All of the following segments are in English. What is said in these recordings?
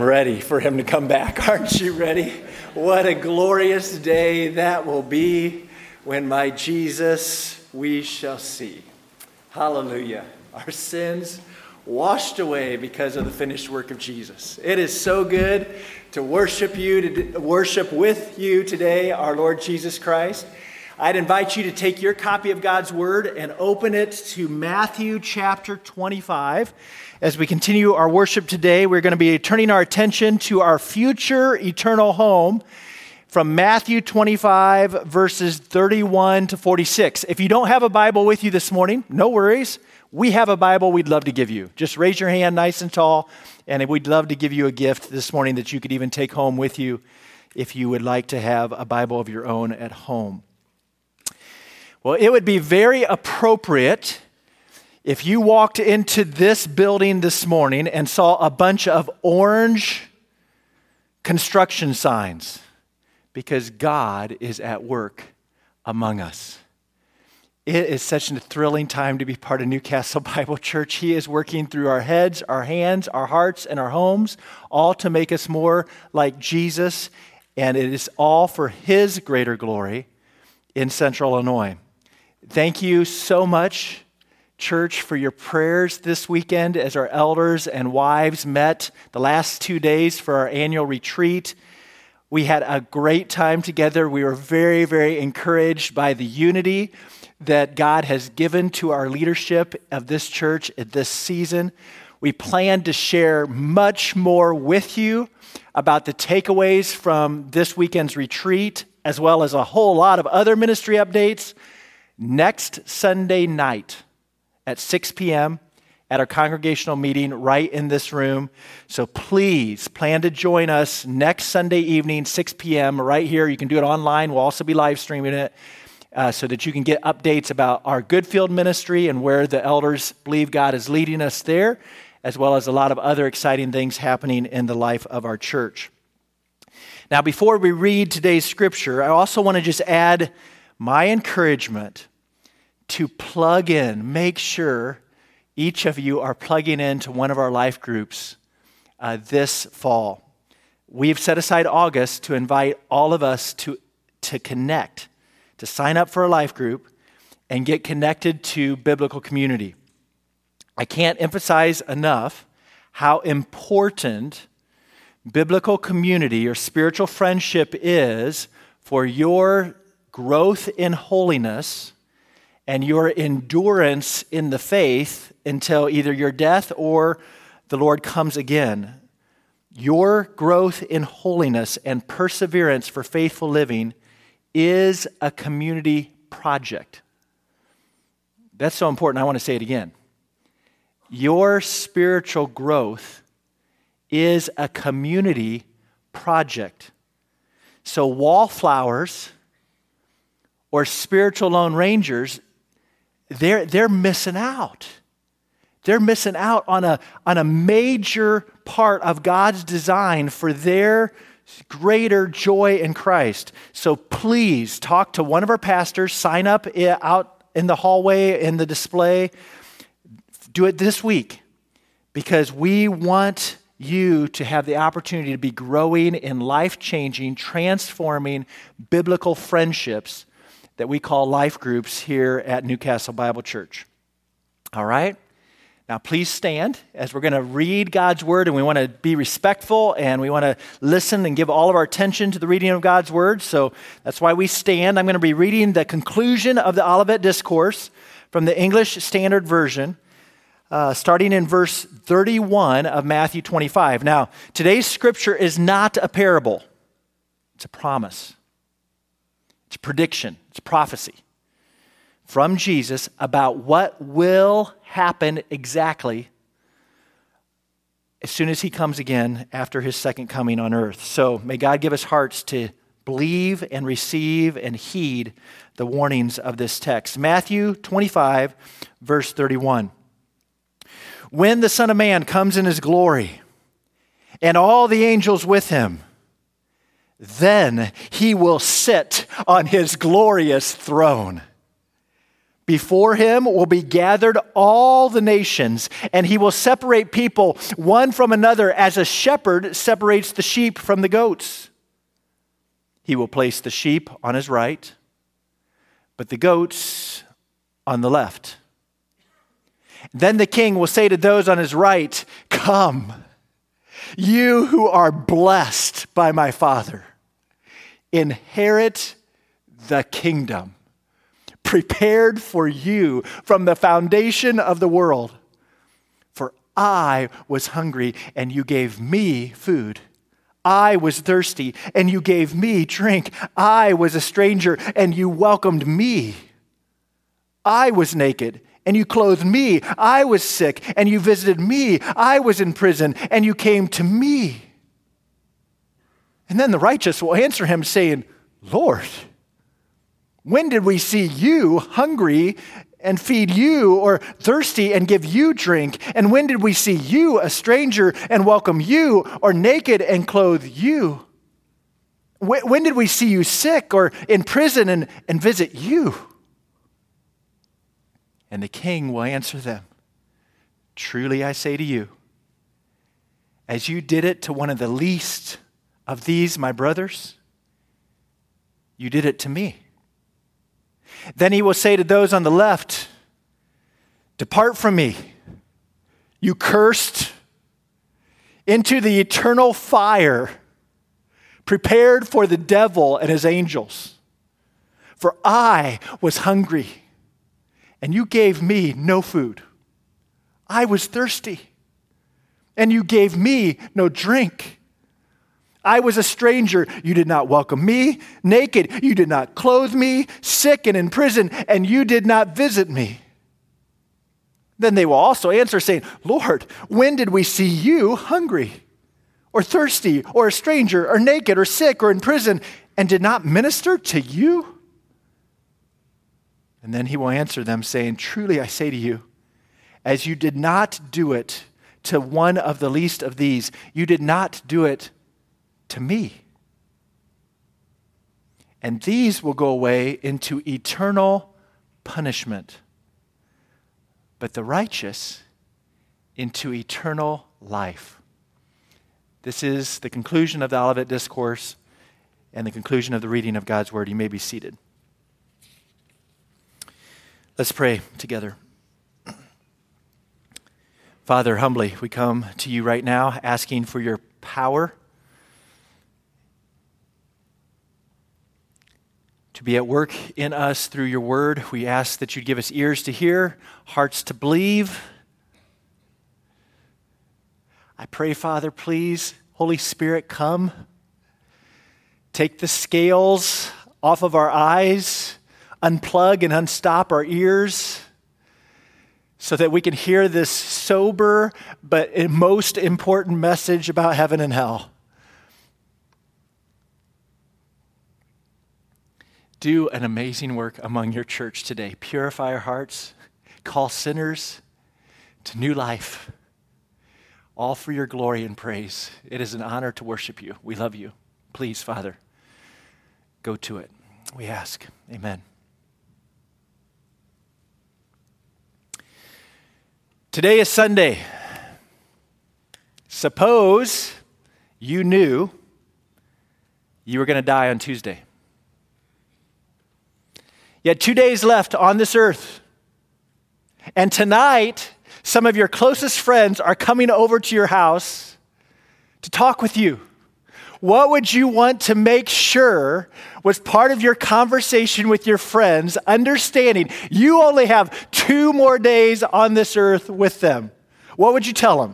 Ready for him to come back, aren't you ready? What a glorious day that will be when my Jesus we shall see. Hallelujah. Our sins washed away because of the finished work of Jesus. It is so good to worship with you today, our Lord Jesus Christ. I'd invite you to take your copy of God's Word and open it to Matthew chapter 25. As we continue our worship today, we're going to be turning our attention to our future eternal home from Matthew 25, verses 31 to 46. If you don't have a Bible with you this morning, no worries. We have a Bible we'd love to give you. Just raise your hand nice and tall, and we'd love to give you a gift this morning that you could even take home with you if you would like to have a Bible of your own at home. Well, it would be very appropriate if you walked into this building this morning and saw a bunch of orange construction signs, because God is at work among us. It is such a thrilling time to be part of Newcastle Bible Church. He is working through our heads, our hands, our hearts, and our homes, all to make us more like Jesus, and it is all for His greater glory in Central Illinois. Thank you so much, church, for your prayers this weekend as our elders and wives met the last 2 days for our annual retreat. We had a great time together. We were very, very encouraged by the unity that God has given to our leadership of this church at this season. We plan to share much more with you about the takeaways from this weekend's retreat, as well as a whole lot of other ministry updates next Sunday night at 6 p.m. at our congregational meeting right in this room. So please plan to join us next Sunday evening, 6 p.m. right here. You can do it online. We'll also be live streaming it so that you can get updates about our Goodfield ministry and where the elders believe God is leading us there, as well as a lot of other exciting things happening in the life of our church. Now, before we read today's scripture, I also want to just add my encouragement to plug in. Make sure each of you are plugging into one of our life groups this fall. We've set aside August to invite all of us to connect, to sign up for a life group and get connected to biblical community. I can't emphasize enough how important biblical community or spiritual friendship is for your growth in holiness and your endurance in the faith until either your death or the Lord comes again. Your growth in holiness and perseverance for faithful living is a community project. That's so important. I want to say it again. Your spiritual growth is a community project. So wallflowers or spiritual lone rangers, they're missing out. They're missing out on a major part of God's design for their greater joy in Christ. So please talk to one of our pastors, sign up out in the hallway, in the display. Do it this week, because we want you to have the opportunity to be growing in life-changing, transforming biblical friendships that we call life groups here at Newcastle Bible Church. All right? Now, please stand as we're going to read God's Word, and we want to be respectful, and we want to listen and give all of our attention to the reading of God's Word. So that's why we stand. I'm going to be reading the conclusion of the Olivet Discourse from the English Standard Version, starting in verse 31 of Matthew 25. Now, today's scripture is not a parable. It's a promise. It's a prediction. It's a prophecy from Jesus about what will happen exactly as soon as He comes again after His second coming on earth. So may God give us hearts to believe and receive and heed the warnings of this text. Matthew 25, verse 31. When the Son of Man comes in His glory and all the angels with Him, then He will sit on His glorious throne. Before him will be gathered all the nations, and he will separate people one from another as a shepherd separates the sheep from the goats. He will place the sheep on his right, but the goats on the left. Then the king will say to those on his right, "Come, you who are blessed by my Father, inherit the kingdom prepared for you from the foundation of the world. For I was hungry, and you gave me food. I was thirsty, and you gave me drink. I was a stranger, and you welcomed me. I was naked, and you clothed me. I was sick, and you visited me. I was in prison, and you came to me." And then the righteous will answer him, saying, "Lord, when did we see you hungry and feed you, or thirsty and give you drink? And when did we see you a stranger and welcome you, or naked and clothe you? When did we see you sick or in prison and visit you?" And the king will answer them, "Truly I say to you, as you did it to one of the least of these, my brothers, you did it to me." Then he will say to those on the left, "Depart from me, you cursed, into the eternal fire prepared for the devil and his angels. For I was hungry, and you gave me no food. I was thirsty, and you gave me no drink. I was a stranger, you did not welcome me. Naked, you did not clothe me. Sick and in prison, and you did not visit me." Then they will also answer, saying, "Lord, when did we see you hungry, or thirsty, or a stranger, or naked, or sick, or in prison, and did not minister to you?" And then he will answer them, saying, "Truly I say to you, as you did not do it to one of the least of these, you did not do it to me." And these will go away into eternal punishment, but the righteous into eternal life. This is the conclusion of the Olivet Discourse and the conclusion of the reading of God's Word. You may be seated. Let's pray together. Father, humbly we come to you right now asking for your power to be at work in us through your word. We ask that you give us ears to hear, hearts to believe. I pray, Father, please, Holy Spirit, come. Take the scales off of our eyes, unplug and unstop our ears so that we can hear this sober but most important message about heaven and hell. Do an amazing work among your church today. Purify our hearts. Call sinners to new life. All for your glory and praise. It is an honor to worship you. We love you. Please, Father, go to it. We ask. Amen. Today is Sunday. Suppose you knew you were going to die on Tuesday. You had 2 days left on this earth. And tonight, some of your closest friends are coming over to your house to talk with you. What would you want to make sure was part of your conversation with your friends, understanding you only have 2 more days on this earth with them? What would you tell them?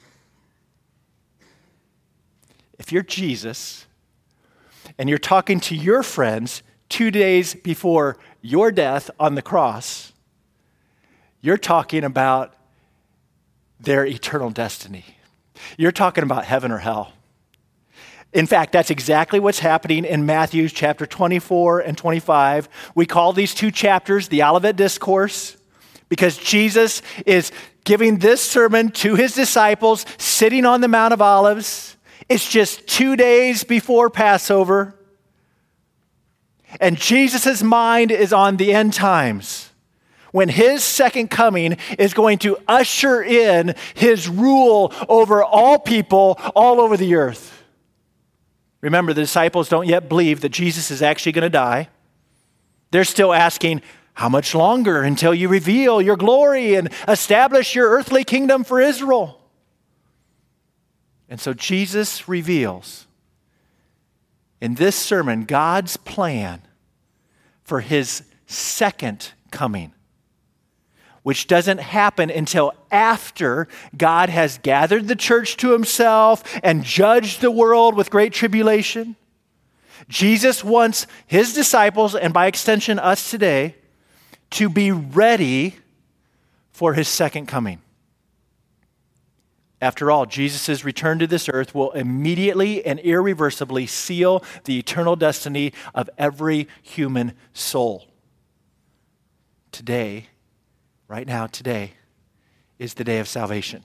If you're Jesus and you're talking to your friends 2 days before your death on the cross, you're talking about their eternal destiny. You're talking about heaven or hell. In fact, that's exactly what's happening in Matthew chapter 24 and 25. We call these 2 chapters the Olivet Discourse because Jesus is giving this sermon to his disciples sitting on the Mount of Olives. It's just 2 days before Passover. And Jesus' mind is on the end times, when his second coming is going to usher in his rule over all people all over the earth. Remember, the disciples don't yet believe that Jesus is actually going to die. They're still asking, how much longer until you reveal your glory and establish your earthly kingdom for Israel? And so Jesus reveals in this sermon God's plan for his second coming, which doesn't happen until after God has gathered the church to himself and judged the world with great tribulation. Jesus wants his disciples, and by extension us today, to be ready for his second coming. After all, Jesus' return to this earth will immediately and irreversibly seal the eternal destiny of every human soul. Today, right now, today, is the day of salvation.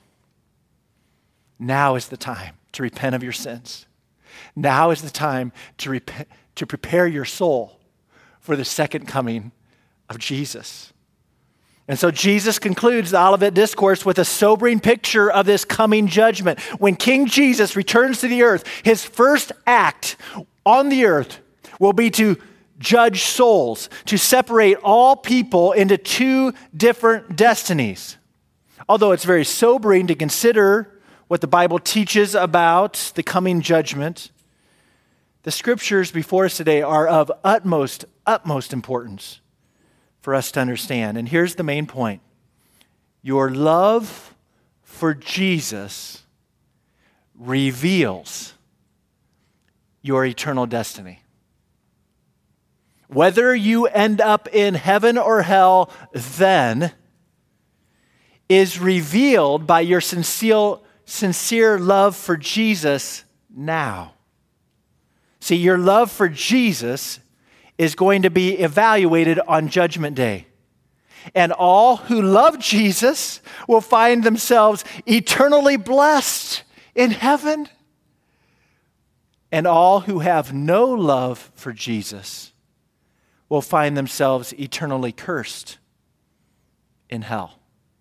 Now is the time to repent of your sins. Now is the time to prepare your soul for the second coming of Jesus. And so Jesus concludes the Olivet Discourse with a sobering picture of this coming judgment. When King Jesus returns to the earth, his first act on the earth will be to judge souls, to separate all people into two different destinies. Although it's very sobering to consider what the Bible teaches about the coming judgment, the scriptures before us today are of utmost importance for us to understand. And here's the main point. Your love for Jesus reveals your eternal destiny. Whether you end up in heaven or hell then is revealed by your sincere love for Jesus now. See, your love for Jesus is going to be evaluated on Judgment Day. And all who love Jesus will find themselves eternally blessed in heaven. And all who have no love for Jesus will find themselves eternally cursed in hell.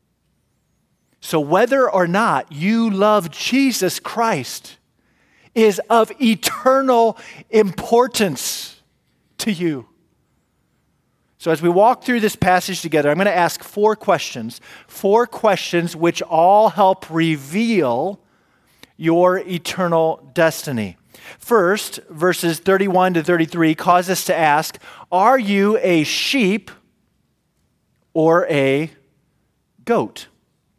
So whether or not you love Jesus Christ is of eternal importance to you. So as we walk through this passage together, I'm going to ask four questions which all help reveal your eternal destiny. First, verses 31 to 33 cause us to ask, are you a sheep or a goat?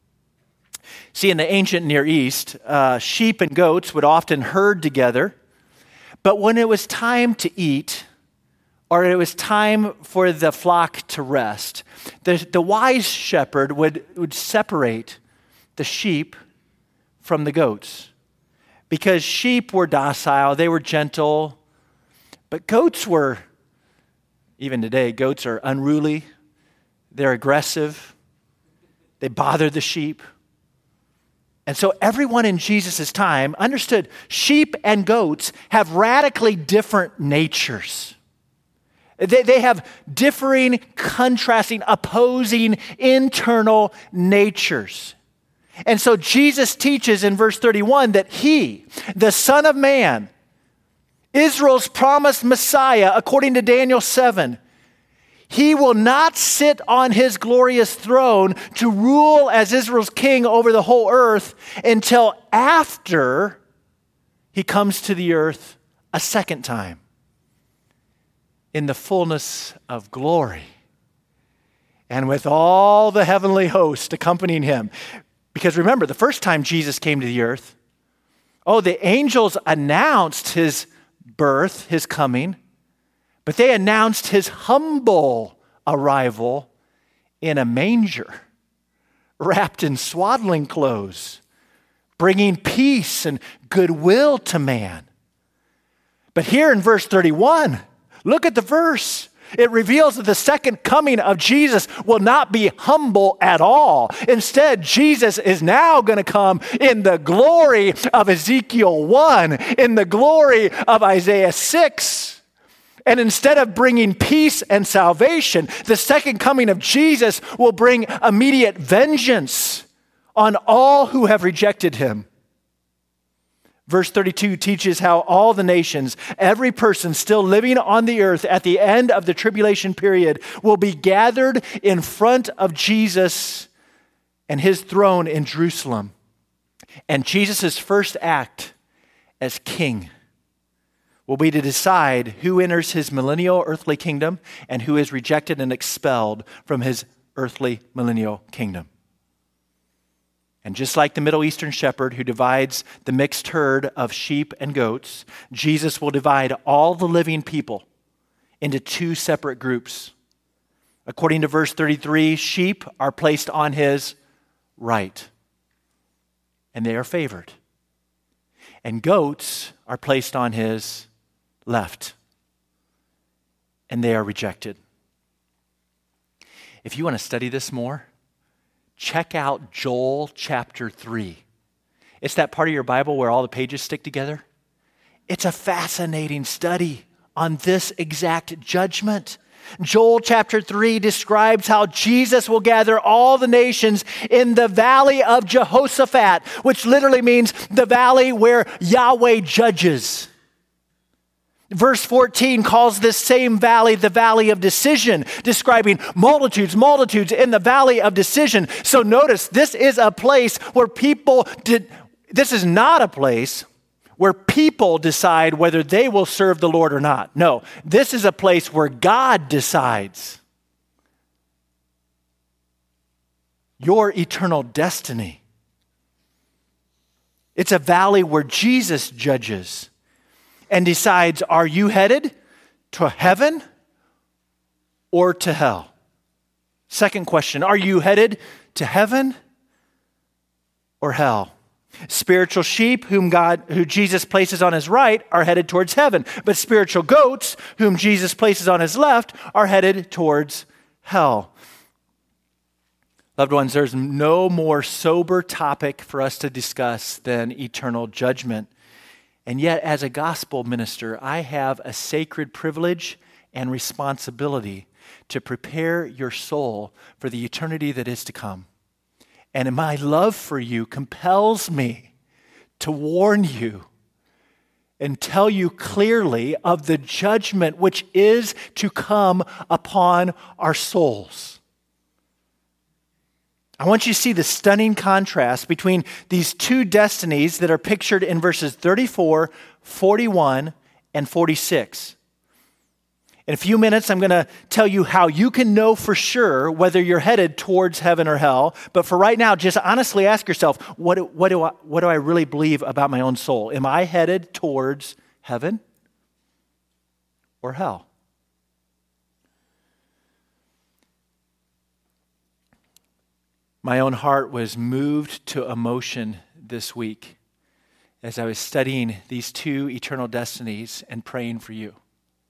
See, in the ancient Near East, sheep and goats would often herd together, but when it was time to eat, or it was time for the flock to rest, the wise shepherd would separate the sheep from the goats. Because sheep were docile, they were gentle, but goats were, even today, goats are unruly, they're aggressive, they bother the sheep. And so everyone in Jesus' time understood sheep and goats have radically different natures. They have differing, contrasting, opposing internal natures. And so Jesus teaches in verse 31 that he, the Son of Man, Israel's promised Messiah, according to Daniel 7, he will not sit on his glorious throne to rule as Israel's king over the whole earth until after he comes to the earth a second time in the fullness of glory and with all the heavenly host accompanying him. Because remember, the first time Jesus came to the earth, the angels announced his birth, his coming, but they announced his humble arrival in a manger, wrapped in swaddling clothes, bringing peace and goodwill to man. But here in verse 31, look at the verse. It reveals that the second coming of Jesus will not be humble at all. Instead, Jesus is now going to come in the glory of Ezekiel 1, in the glory of Isaiah 6. And instead of bringing peace and salvation, the second coming of Jesus will bring immediate vengeance on all who have rejected him. Verse 32 teaches how all the nations, every person still living on the earth at the end of the tribulation period, will be gathered in front of Jesus and his throne in Jerusalem. And Jesus' first act as king will be to decide who enters his millennial earthly kingdom and who is rejected and expelled from his earthly millennial kingdom. And just like the Middle Eastern shepherd who divides the mixed herd of sheep and goats, Jesus will divide all the living people into two separate groups. According to verse 33, sheep are placed on his right, and they are favored. And goats are placed on his left, and they are rejected. If you want to study this more, check out Joel chapter 3. It's that part of your Bible where all the pages stick together. It's a fascinating study on this exact judgment. Joel chapter 3 describes how Jesus will gather all the nations in the valley of Jehoshaphat, which literally means the valley where Yahweh judges. Verse 14 calls this same valley the valley of decision, describing multitudes in the valley of decision. So notice, this is a place where this is not a place where people decide whether they will serve the Lord or not. No, this is a place where God decides your eternal destiny. It's a valley where Jesus judges and decides, are you headed to heaven or to hell? Second question, are you headed to heaven or hell? Spiritual sheep who Jesus places on his right are headed towards heaven, but spiritual goats whom Jesus places on his left are headed towards hell. Loved ones, there's no more sober topic for us to discuss than eternal judgment. And yet, as a gospel minister, I have a sacred privilege and responsibility to prepare your soul for the eternity that is to come. And my love for you compels me to warn you and tell you clearly of the judgment which is to come upon our souls. I want you to see the stunning contrast between these two destinies that are pictured in verses 34, 41, and 46. In a few minutes, I'm going to tell you how you can know for sure whether you're headed towards heaven or hell. But for right now, just honestly ask yourself, what do I really believe about my own soul? Am I headed towards heaven or hell? My own heart was moved to emotion this week as I was studying these two eternal destinies and praying for you.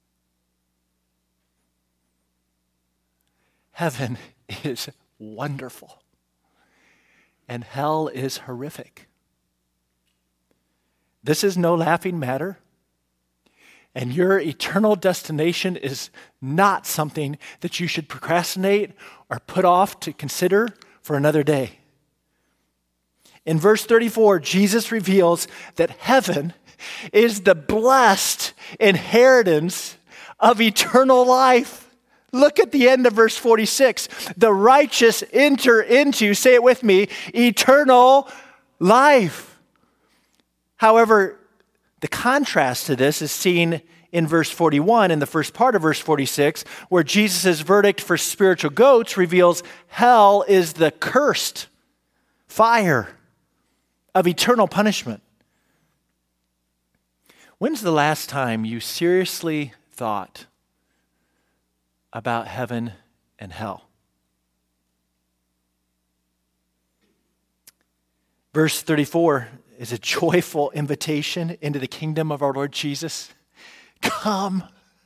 Heaven is wonderful, and hell is horrific. This is no laughing matter, and your eternal destination is not something that you should procrastinate or put off to consider for another day. In verse 34, Jesus reveals that heaven is the blessed inheritance of eternal life. Look at the end of verse 46. The righteous enter into, say it with me, eternal life. However, the contrast to this is seen in verse 41, in the first part of verse 46, where Jesus' verdict for spiritual goats reveals hell is the cursed fire of eternal punishment. When's the last time you seriously thought about heaven and hell? Verse 34 is a joyful invitation into the kingdom of our Lord Jesus. Come.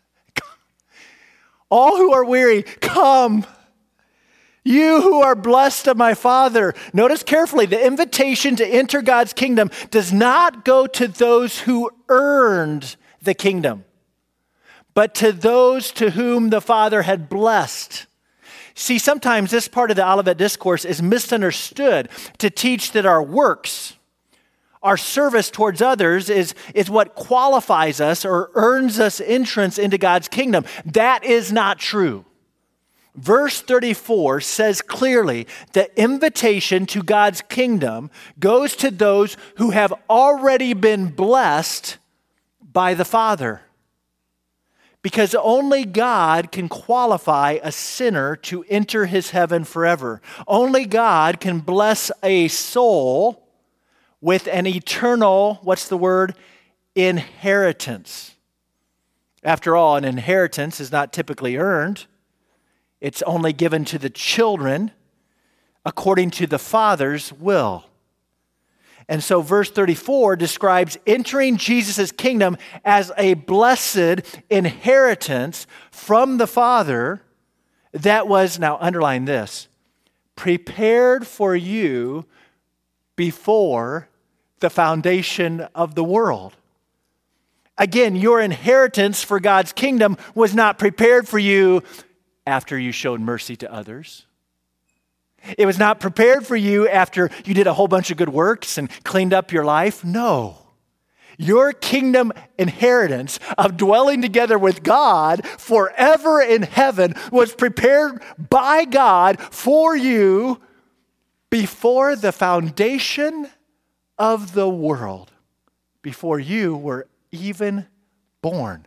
All who are weary, come. You who are blessed of my Father. Notice carefully, the invitation to enter God's kingdom does not go to those who earned the kingdom, but to those to whom the Father had blessed. See, sometimes this part of the Olivet Discourse is misunderstood to teach that our works, our service towards others is what qualifies us or earns us entrance into God's kingdom. That is not true. Verse 34 says clearly that invitation to God's kingdom goes to those who have already been blessed by the Father. Because only God can qualify a sinner to enter his heaven forever. Only God can bless a soul with an eternal, what's the word? Inheritance. After all, an inheritance is not typically earned. It's only given to the children according to the Father's will. And so verse 34 describes entering Jesus' kingdom as a blessed inheritance from the Father that was, now underline this, prepared for you before the foundation of the world. Again, your inheritance for God's kingdom was not prepared for you after you showed mercy to others. It was not prepared for you after you did a whole bunch of good works and cleaned up your life. No. Your kingdom inheritance of dwelling together with God forever in heaven was prepared by God for you before the foundation of the world, before you were even born.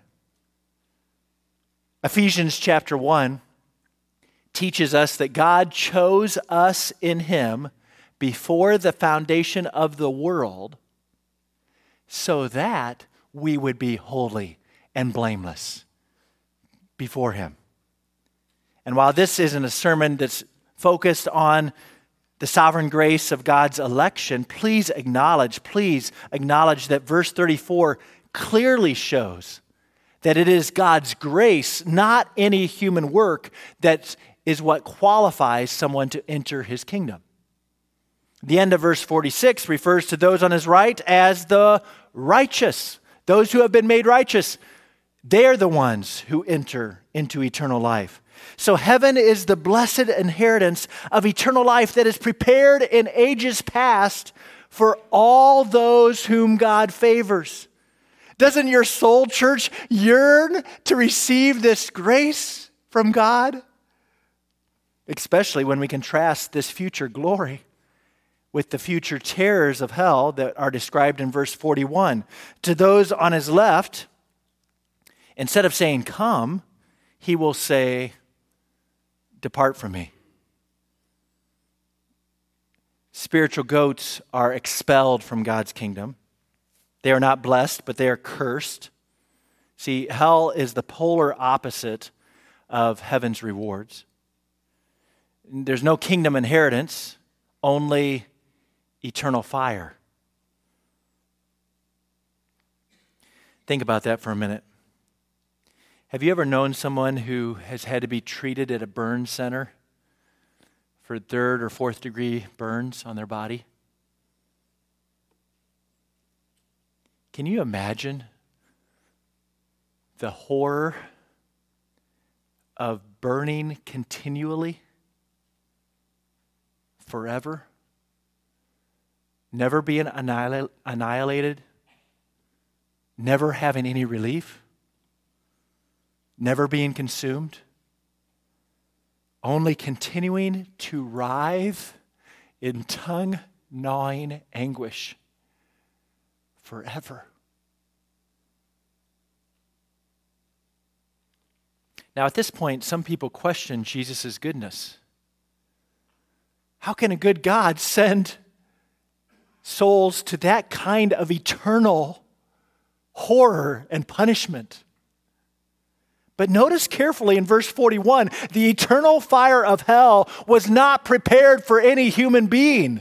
Ephesians chapter 1 teaches us that God chose us in Him before the foundation of the world so that we would be holy and blameless before Him. And while this isn't a sermon that's focused on the sovereign grace of God's election, please acknowledge that verse 34 clearly shows that it is God's grace, not any human work, that is what qualifies someone to enter His kingdom. The end of verse 46 refers to those on His right as the righteous, those who have been made righteous. They're the ones who enter into eternal life. So heaven is the blessed inheritance of eternal life that is prepared in ages past for all those whom God favors. Doesn't your soul, church, yearn to receive this grace from God? Especially when we contrast this future glory with the future terrors of hell that are described in verse 41. To those on His left, instead of saying, "Come," He will say, "Depart from me." Spiritual goats are expelled from God's kingdom. They are not blessed, but they are cursed. See, hell is the polar opposite of heaven's rewards. There's no kingdom inheritance, only eternal fire. Think about that for a minute. Have you ever known someone who has had to be treated at a burn center for 3rd or 4th degree burns on their body? Can you imagine the horror of burning continually forever? Never being annihilated? Never having any relief? Never being consumed? Only continuing to writhe in tongue-gnawing anguish forever. Now, at this point, some people question Jesus' goodness. How can a good God send souls to that kind of eternal horror and punishment? But notice carefully in verse 41, the eternal fire of hell was not prepared for any human being.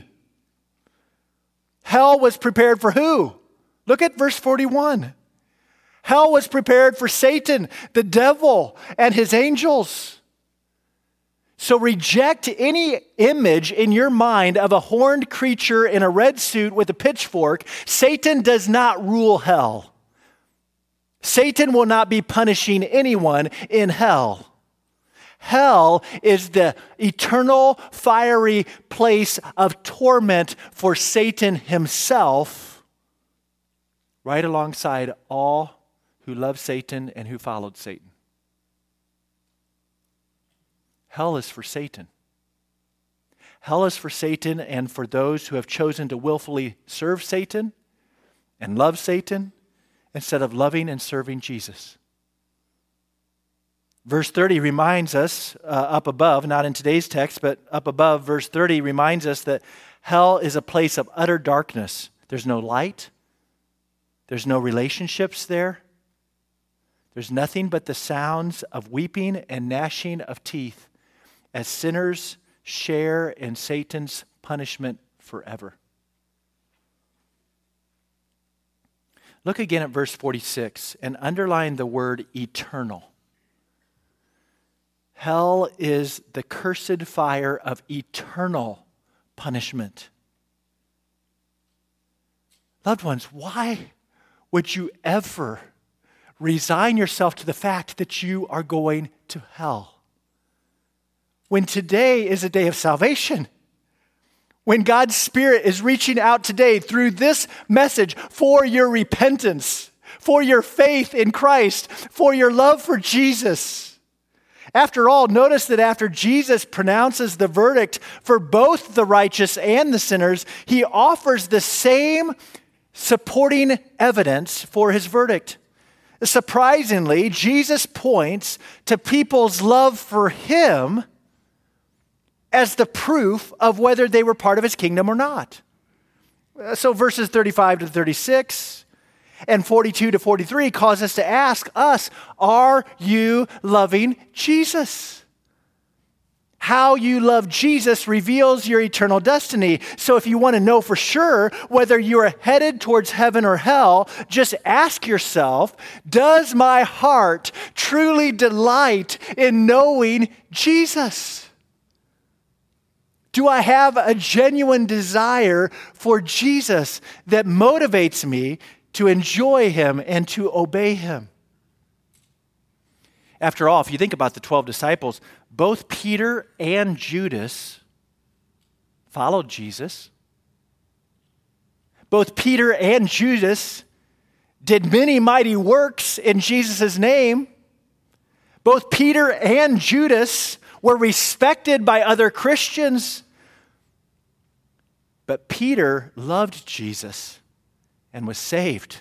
Hell was prepared for who? Look at verse 41. Hell was prepared for Satan, the devil, and his angels. So reject any image in your mind of a horned creature in a red suit with a pitchfork. Satan does not rule hell. Satan will not be punishing anyone in hell. Hell is the eternal fiery place of torment for Satan himself, right alongside all who love Satan and who followed Satan. Hell is for Satan. Hell is for Satan and for those who have chosen to willfully serve Satan and love Satan instead of loving and serving Jesus. Verse 30 reminds us, up above, not in today's text, but up above, verse 30 reminds us that hell is a place of utter darkness. There's no light. There's no relationships there. There's nothing but the sounds of weeping and gnashing of teeth as sinners share in Satan's punishment forever. Look again at verse 46 and underline the word eternal. Hell is the cursed fire of eternal punishment. Loved ones, why would you ever resign yourself to the fact that you are going to hell? When today is a day of salvation, when God's Spirit is reaching out today through this message for your repentance, for your faith in Christ, for your love for Jesus. After all, notice that after Jesus pronounces the verdict for both the righteous and the sinners, he offers the same supporting evidence for his verdict. Surprisingly, Jesus points to people's love for him as the proof of whether they were part of his kingdom or not. So verses 35 to 36 and 42 to 43 cause us to ask us, are you loving Jesus? How you love Jesus reveals your eternal destiny. So if you want to know for sure whether you are headed towards heaven or hell, just ask yourself, does my heart truly delight in knowing Jesus? Do I have a genuine desire for Jesus that motivates me to enjoy him and to obey him? After all, if you think about the 12 disciples, both Peter and Judas followed Jesus. Both Peter and Judas did many mighty works in Jesus' name. Both Peter and Judas were respected by other Christians. But Peter loved Jesus and was saved.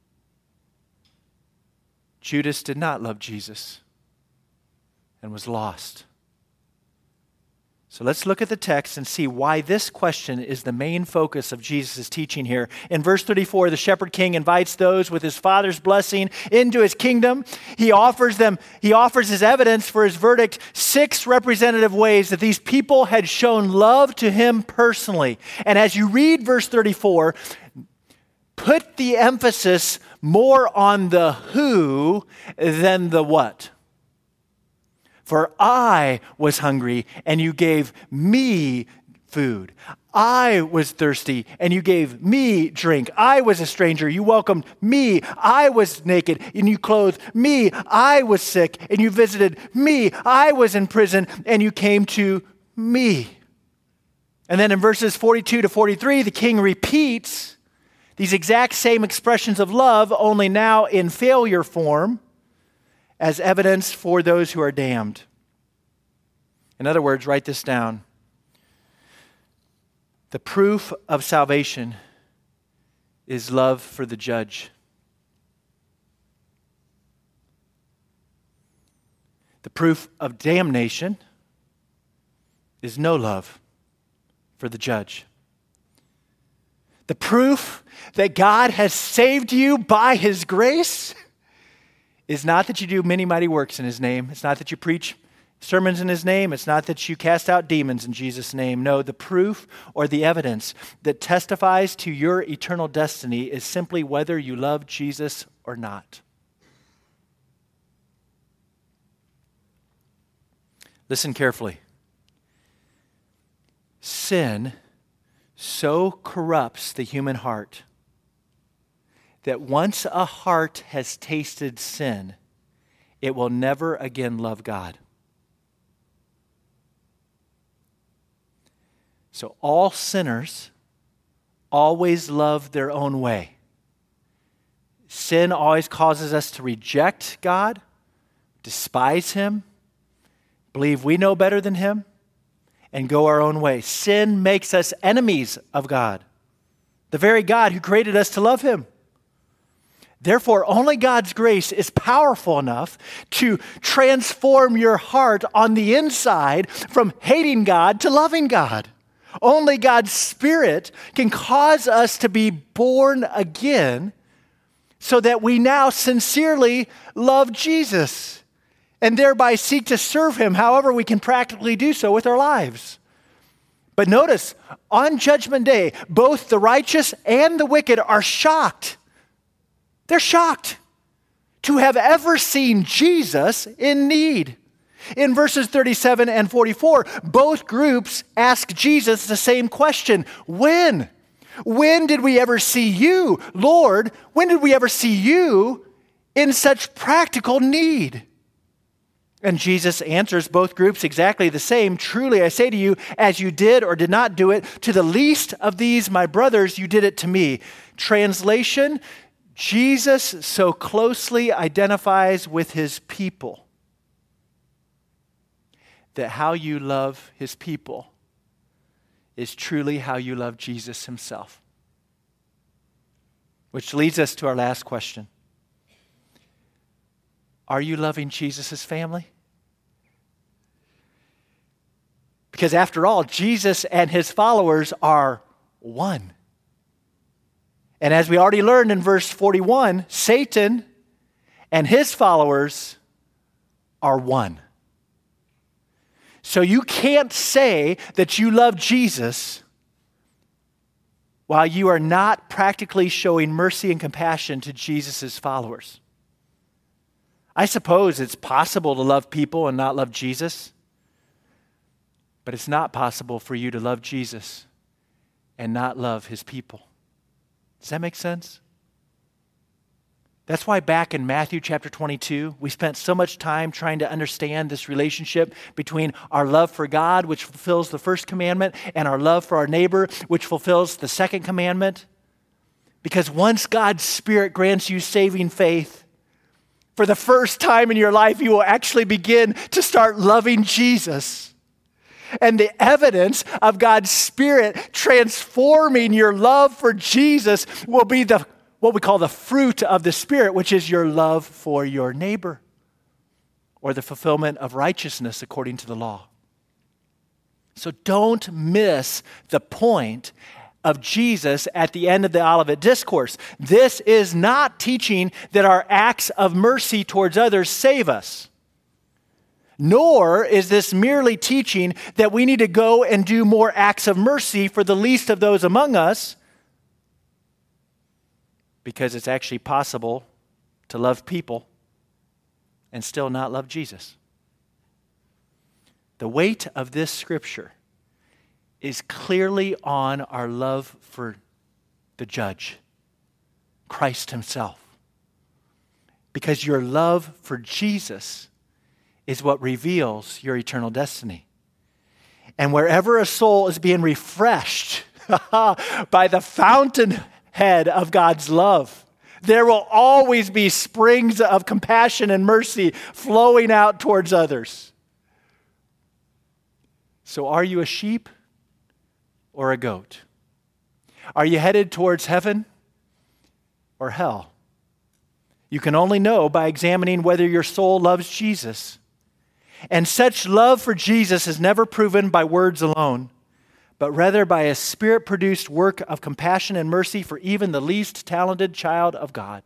Judas did not love Jesus and was lost. So let's look at the text and see why this question is the main focus of Jesus' teaching here. In verse 34, the shepherd king invites those with his father's blessing into his kingdom. He offers his evidence for his verdict, 6 representative ways that these people had shown love to him personally. And as you read verse 34, put the emphasis more on the who than the what. For I was hungry, and you gave me food. I was thirsty, and you gave me drink. I was a stranger, you welcomed me. I was naked, and you clothed me. I was sick, and you visited me. I was in prison, and you came to me. And then in verses 42 to 43, the king repeats these exact same expressions of love, only now in failure form, as evidence for those who are damned. In other words, write this down. The proof of salvation is love for the judge. The proof of damnation is no love for the judge. The proof that God has saved you by his grace is not that you do many mighty works in his name. It's not that you preach sermons in his name. It's not that you cast out demons in Jesus' name. No, the proof or the evidence that testifies to your eternal destiny is simply whether you love Jesus or not. Listen carefully. Sin so corrupts the human heart that once a heart has tasted sin, it will never again love God. So all sinners always love their own way. Sin always causes us to reject God, despise Him, believe we know better than Him, and go our own way. Sin makes us enemies of God, the very God who created us to love Him. Therefore, only God's grace is powerful enough to transform your heart on the inside from hating God to loving God. Only God's Spirit can cause us to be born again so that we now sincerely love Jesus and thereby seek to serve Him however we can practically do so with our lives. But notice, on Judgment Day, both the righteous and the wicked are shocked. They're shocked to have ever seen Jesus in need. In verses 37 and 44, both groups ask Jesus the same question. When? When did we ever see you, Lord? When did we ever see you in such practical need? And Jesus answers both groups exactly the same. Truly, I say to you, as you did or did not do it to the least of these, my brothers, you did it to me. Translation, Jesus so closely identifies with His people that how you love His people is truly how you love Jesus Himself. Which leads us to our last question. Are you loving Jesus' family? Because after all, Jesus and His followers are one. And as we already learned in verse 41, Satan and his followers are one. So you can't say that you love Jesus while you are not practically showing mercy and compassion to Jesus' followers. I suppose it's possible to love people and not love Jesus, but it's not possible for you to love Jesus and not love His people. Does that make sense? That's why back in Matthew chapter 22, we spent so much time trying to understand this relationship between our love for God, which fulfills the first commandment, and our love for our neighbor, which fulfills the second commandment. Because once God's Spirit grants you saving faith, for the first time in your life, you will actually begin to start loving Jesus. And the evidence of God's Spirit transforming your love for Jesus will be what we call the fruit of the Spirit, which is your love for your neighbor, or the fulfillment of righteousness according to the law. So don't miss the point of Jesus at the end of the Olivet Discourse. This is not teaching that our acts of mercy towards others save us. Nor is this merely teaching that we need to go and do more acts of mercy for the least of those among us, because it's actually possible to love people and still not love Jesus. The weight of this scripture is clearly on our love for the judge, Christ Himself. Because your love for Jesus is what reveals your eternal destiny. And wherever a soul is being refreshed by the fountainhead of God's love, there will always be springs of compassion and mercy flowing out towards others. So are you a sheep or a goat? Are you headed towards heaven or hell? You can only know by examining whether your soul loves Jesus. And such love for Jesus is never proven by words alone, but rather by a Spirit-produced work of compassion and mercy for even the least talented child of God.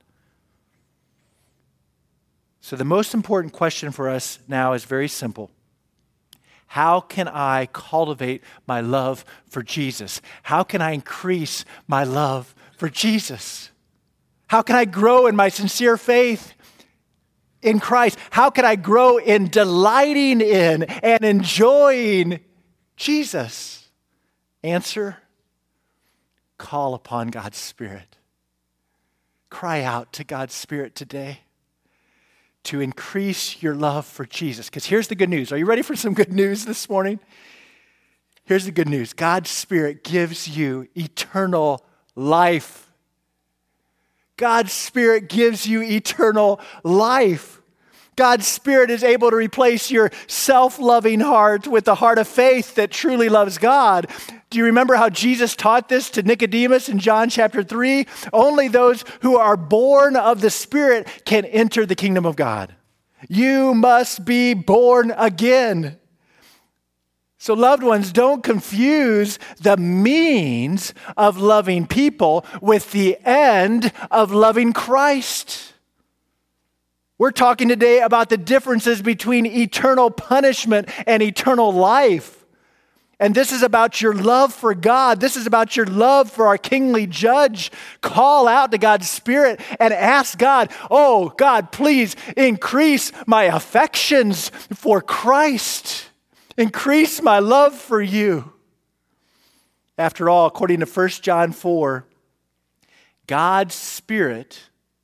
So the most important question for us now is very simple. How can I cultivate my love for Jesus? How can I increase my love for Jesus? How can I grow in my sincere faith in Christ? How can I grow in delighting in and enjoying Jesus? Answer, call upon God's Spirit. cry out to God's Spirit today to increase your love for Jesus. Because here's the good news. Are you ready for some good news this morning? Here's the good news. God's Spirit gives you eternal life. God's Spirit gives you eternal life. God's Spirit is able to replace your self-loving heart with the heart of faith that truly loves God. Do you remember how Jesus taught this to Nicodemus in John chapter 3? Only those who are born of the Spirit can enter the kingdom of God. You must be born again. So loved ones, don't confuse the means of loving people with the end of loving Christ. We're talking today about the differences between eternal punishment and eternal life. And this is about your love for God. This is about your love for our kingly judge. Call out to God's Spirit and ask God, oh God, please increase my affections for Christ. Increase my love for you. After all, according to 1 John 4, God's Spirit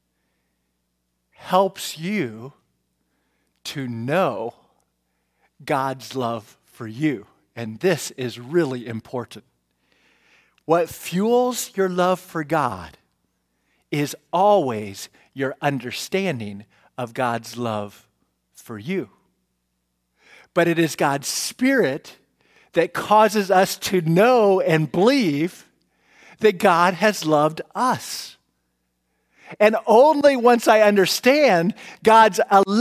helps you to know God's love for you. And this is really important. What fuels your love for God is always your understanding of God's love for you. But it is God's Spirit that causes us to know and believe that God has loved us. And only once I understand God's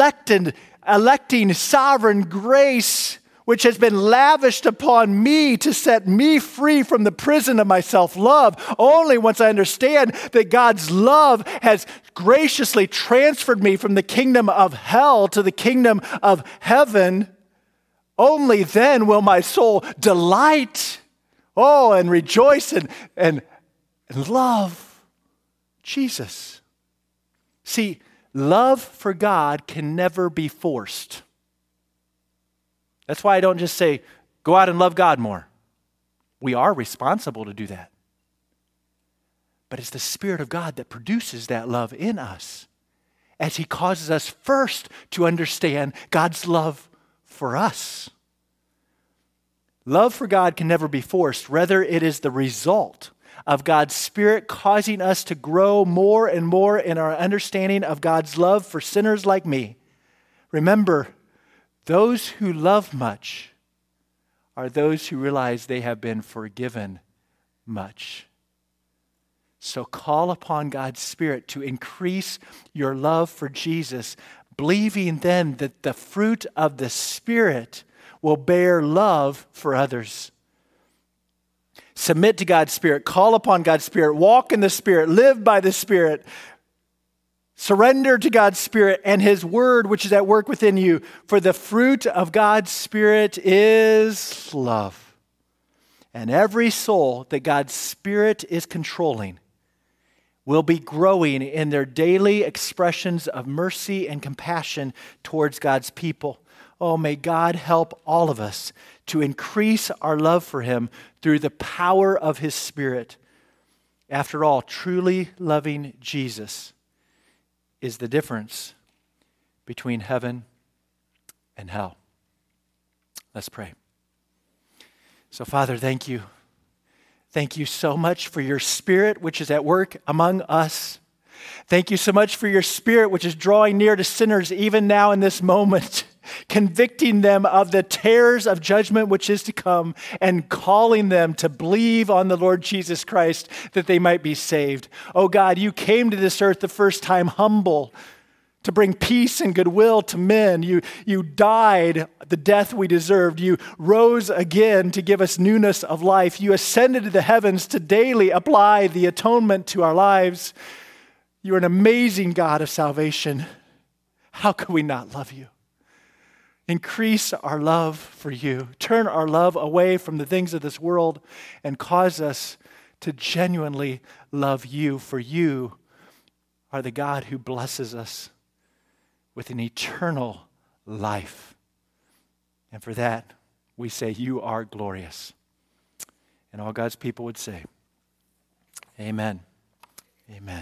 electing sovereign grace, which has been lavished upon me to set me free from the prison of my self-love, only once I understand that God's love has graciously transferred me from the kingdom of hell to the kingdom of heaven, only then will my soul delight, and rejoice and love Jesus. See, love for God can never be forced. That's why I don't just say, go out and love God more. We are responsible to do that. But it's the Spirit of God that produces that love in us as He causes us first to understand God's love for us. Love for God can never be forced. Rather, it is the result of God's Spirit causing us to grow more and more in our understanding of God's love for sinners like me. Remember, those who love much are those who realize they have been forgiven much. So call upon God's Spirit to increase your love for Jesus, believing then that the fruit of the Spirit will bear love for others. Submit to God's Spirit, call upon God's Spirit, walk in the Spirit, live by the Spirit. Surrender to God's Spirit and His Word, which is at work within you. For the fruit of God's Spirit is love. And every soul that God's Spirit is controlling will be growing in their daily expressions of mercy and compassion towards God's people. Oh, may God help all of us to increase our love for Him through the power of His Spirit. After all, truly loving Jesus is the difference between heaven and hell. Let's pray. So, Father, thank you. Thank you so much for your Spirit, which is at work among us. Thank you so much for your Spirit, which is drawing near to sinners even now in this moment, convicting them of the terrors of judgment which is to come and calling them to believe on the Lord Jesus Christ that they might be saved. Oh God, you came to this earth the first time humble to bring peace and goodwill to men. You died the death we deserved. You rose again to give us newness of life. You ascended to the heavens to daily apply the atonement to our lives. You're an amazing God of salvation. How could we not love you? Increase our love for you. Turn our love away from the things of this world and cause us to genuinely love you, for you are the God who blesses us with an eternal life. And for that, we say you are glorious. And all God's people would say, amen. Amen.